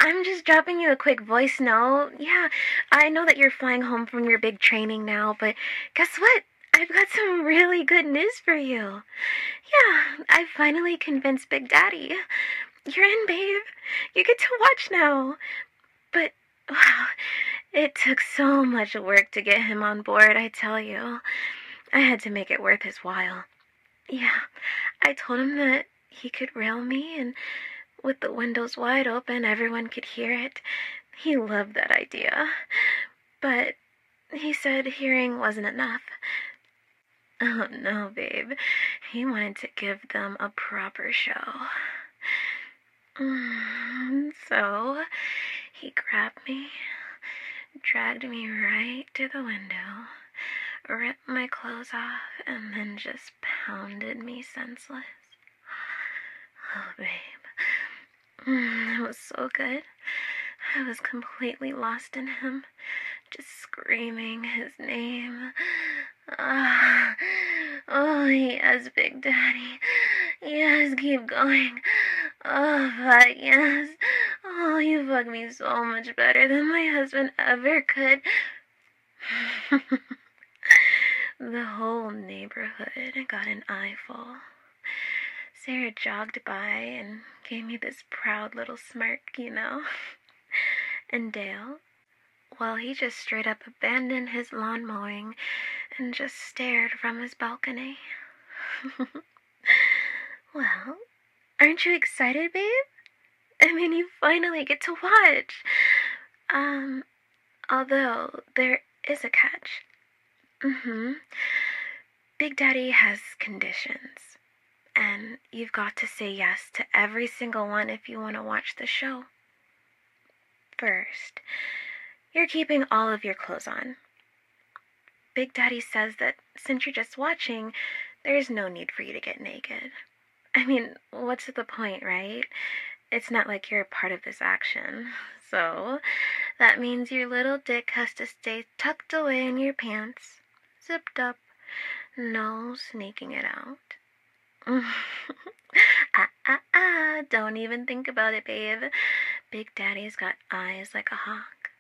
I'm just dropping you a quick voice note. Yeah, I know that you're flying home from your big training now, but guess what? I've got some really good news for you. Yeah, I finally convinced Big Daddy. You're in, babe. You get to watch now. But, wow, it took so much work to get him on board, I tell you. I had to make it worth his while. Yeah, I told him that he could rail me, and with the windows wide open, everyone could hear it. He loved that idea. But he said hearing wasn't enough. Oh no, babe. He wanted to give them a proper show. So he grabbed me, dragged me right to the window, ripped my clothes off, and then just pounded me senseless. Oh, babe. It was so good. I was completely lost in him, just screaming his name. Oh, yes, Big Daddy. Yes, keep going. Oh, fuck, yes. Oh, you fuck me so much better than my husband ever could. The whole neighborhood got an eyeful. Sarah jogged by and gave me this proud little smirk, you know. And Dale, well, he just straight up abandoned his lawn mowing and just stared from his balcony. Well, aren't you excited, babe? I mean, you finally get to watch. Although there is a catch. Big Daddy has conditions, and you've got to say yes to every single one if you want to watch the show. First, you're keeping all of your clothes on. Big Daddy says that since you're just watching, there's no need for you to get naked. I mean, what's the point, right? It's not like you're a part of this action. So, that means your little dick has to stay tucked away in your pants, zipped up, no sneaking it out. Don't even think about it, babe. Big Daddy's got eyes like a hawk.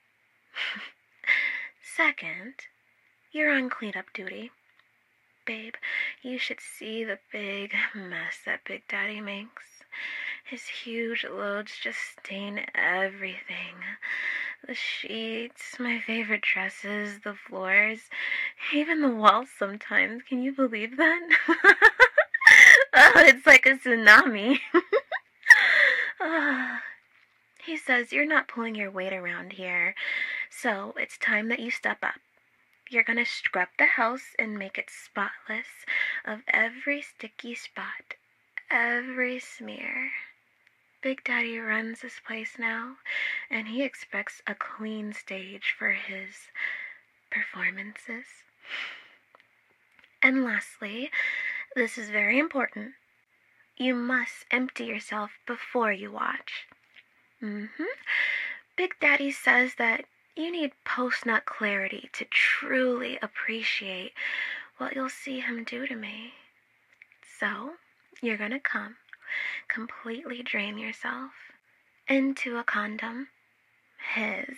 Second, you're on cleanup duty. Babe, you should see the big mess that Big Daddy makes. His huge loads just stain everything. The sheets, my favorite dresses, the floors, even the walls sometimes. Can you believe that? Oh, it's like a tsunami. He says you're not pulling your weight around here, so it's time that you step up. You're gonna scrub the house and make it spotless of every sticky spot, every smear. Big Daddy runs this place now, and he expects a clean stage for his performances. And lastly, this is very important. You must empty yourself before you watch. Big Daddy says that you need post-nut clarity to truly appreciate what you'll see him do to me. So, you're gonna come, completely drain yourself into a condom. His.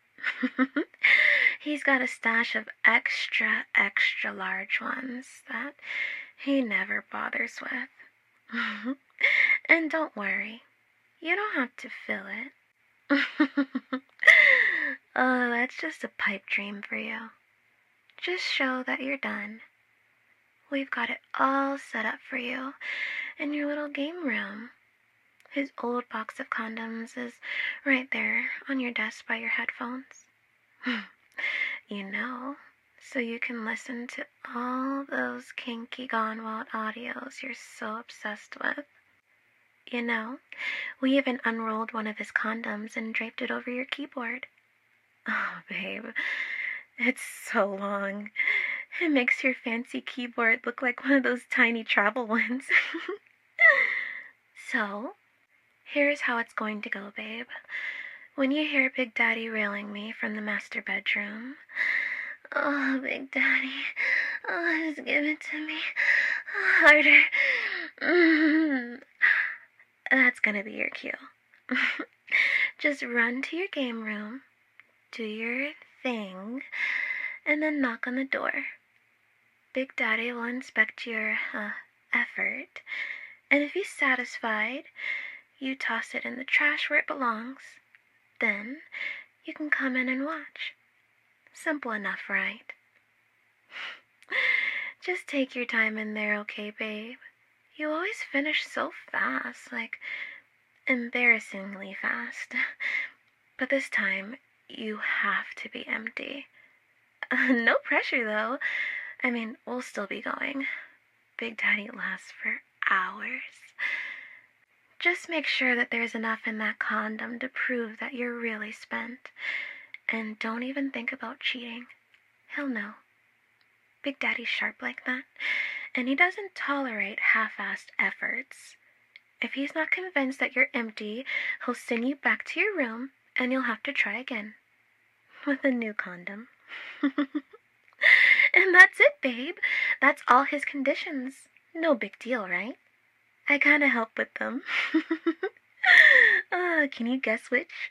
He's got a stash of extra, extra large ones that he never bothers with. And don't worry, you don't have to fill it. Oh, that's just a pipe dream for you. Just show that you're done. We've got it all set up for you in your little game room. His old box of condoms is right there on your desk by your headphones. You know, so you can listen to all those kinky Gone Wild audios you're so obsessed with. You know, we even unrolled one of his condoms and draped it over your keyboard. Oh, babe, it's so long. It makes your fancy keyboard look like one of those tiny travel ones. So, here's how it's going to go, babe. When you hear Big Daddy railing me from the master bedroom, oh, Big Daddy, oh, just give it to me harder. That's gonna be your cue. Just run to your game room, do your thing, and then knock on the door. Big Daddy will inspect your, effort, and if he's satisfied, you toss it in the trash where it belongs. Then, you can come in and watch. Simple enough, right? Just take your time in there, okay, babe? You always finish so fast, like embarrassingly fast. But this time, you have to be empty. No pressure, though. I mean, we'll still be going. Big Daddy lasts for hours. Just make sure that there's enough in that condom to prove that you're really spent. And don't even think about cheating. He'll know. Big Daddy's sharp like that, and he doesn't tolerate half-assed efforts. If he's not convinced that you're empty, he'll send you back to your room, and you'll have to try again. With a new condom. And that's it, babe. That's all his conditions. No big deal, right? I kinda help with them. Can you guess which?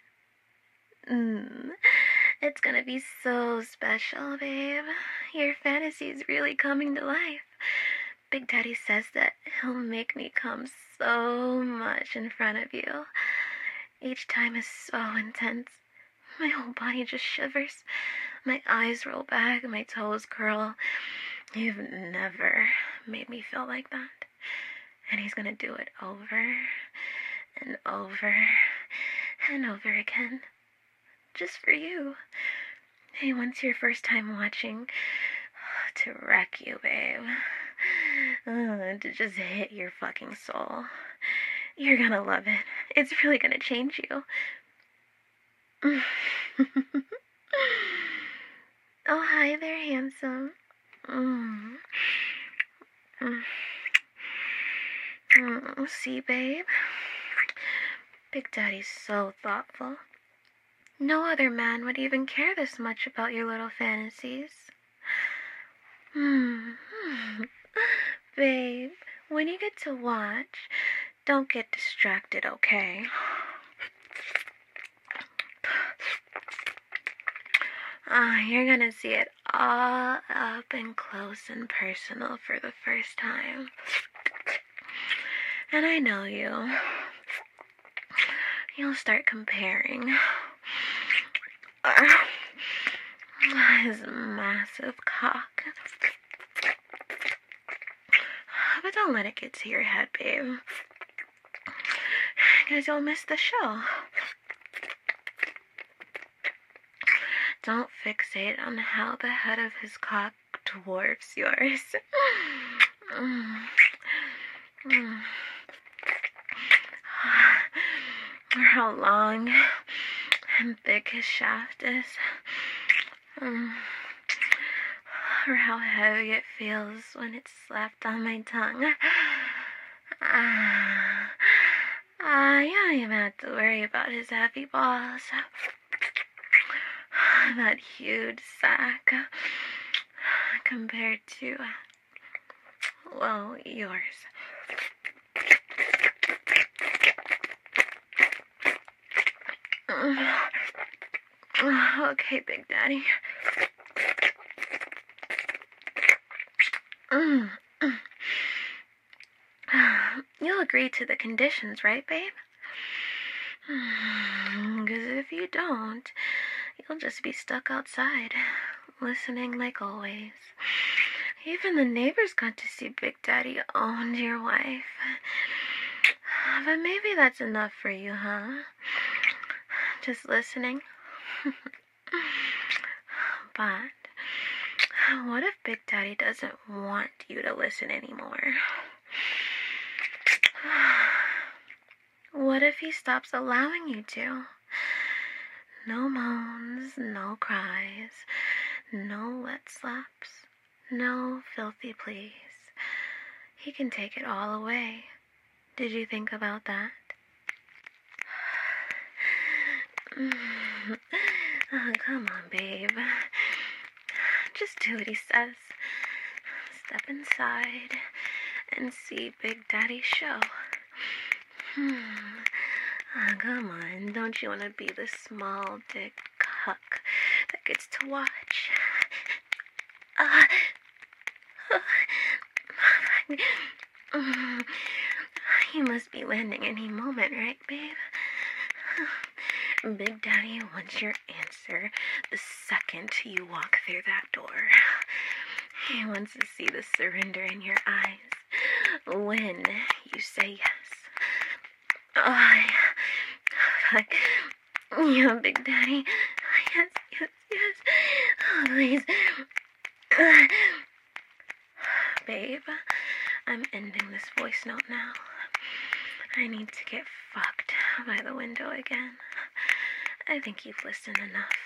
It's gonna be so special, babe. Your fantasy's really coming to life. Big Daddy says that he'll make me come so much in front of you. Each time is so intense. My whole body just shivers. My eyes roll back, my toes curl. You've never made me feel like that. And he's gonna do it over and over and over again. Just for you. He wants your first time watching to wreck you, babe. To just hit your fucking soul. You're gonna love it. It's really gonna change you. Oh, hi there, handsome. See, babe? Big Daddy's so thoughtful. No other man would even care this much about your little fantasies. Babe, when you get to watch, don't get distracted, okay? You're gonna see it all up and close and personal for the first time. And I know you. You'll start comparing. His massive cock. But don't let it get to your head, babe. Because you'll miss the show. Don't fixate on how the head of his cock dwarfs yours. Or how long and thick his shaft is. Or how heavy it feels when it's slapped on my tongue. You don't even have to worry about his heavy balls. That huge sack compared to, well, yours. Okay, Big Daddy. You'll agree to the conditions, right, babe? Because if you don't, you'll just be stuck outside, listening like always. Even the neighbors got to see Big Daddy owned your wife. But maybe that's enough for you, huh? Just listening? But what if Big Daddy doesn't want you to listen anymore? What if he stops allowing you to? No moans, no cries, no wet slaps, no filthy pleas. He can take it all away. Did you think about that? Oh, come on, babe. Just do what he says. Step inside and see Big Daddy's show. Go Come on, don't you want to be the small dick cuck that gets to watch? You must be landing any moment, right, babe? Big Daddy wants your answer the second you walk through that door. He wants to see the surrender in your eyes when you say yes. Oh, fuck. Yeah, Big Daddy. Yes, yes, yes. Oh, please. Babe, I'm ending this voice note now. I need to get fucked by the window again. I think you've listened enough.